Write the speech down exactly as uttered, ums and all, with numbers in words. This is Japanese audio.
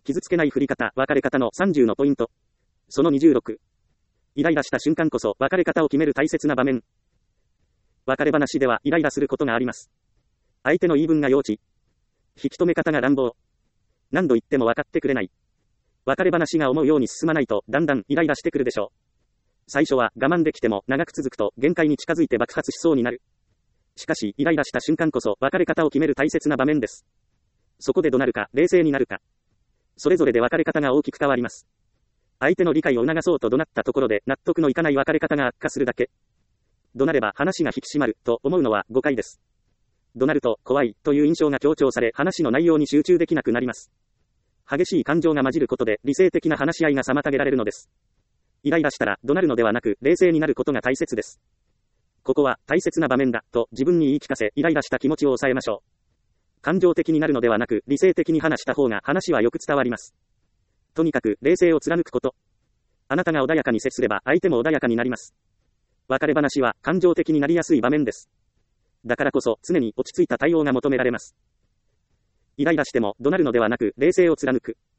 傷つけない振り方、別れ方のさんじゅうのポイント。そのにじゅうろく。イライラした瞬間こそ別れ方を決める大切な場面。別れ話ではイライラすることがあります。相手の言い分が幼稚。引き止め方が乱暴。何度言っても分かってくれない。別れ話が思うように進まないとだんだんイライラしてくるでしょう。最初は我慢できても長く続くと限界に近づいて爆発しそうになる。しかしイライラした瞬間こそ別れ方を決める大切な場面です。そこで怒鳴るか冷静になるか。それぞれで別れ方が大きく変わります。相手の理解を促そうと怒鳴ったところで納得のいかない別れ方が悪化するだけ。怒鳴れば話が引き締まると思うのは誤解です。怒鳴ると怖いという印象が強調され話の内容に集中できなくなります。激しい感情が混じることで理性的な話し合いが妨げられるのです。イライラしたら怒鳴るのではなく冷静になることが大切です。ここは大切な場面だと自分に言い聞かせイライラした気持ちを抑えましょう。感情的になるのではなく理性的に話した方が話はよく伝わります。とにかく冷静を貫くこと。あなたが穏やかに接すれば相手も穏やかになります。別れ話は感情的になりやすい場面です。だからこそ常に落ち着いた対応が求められます。イライラしても怒鳴るのではなく冷静を貫く。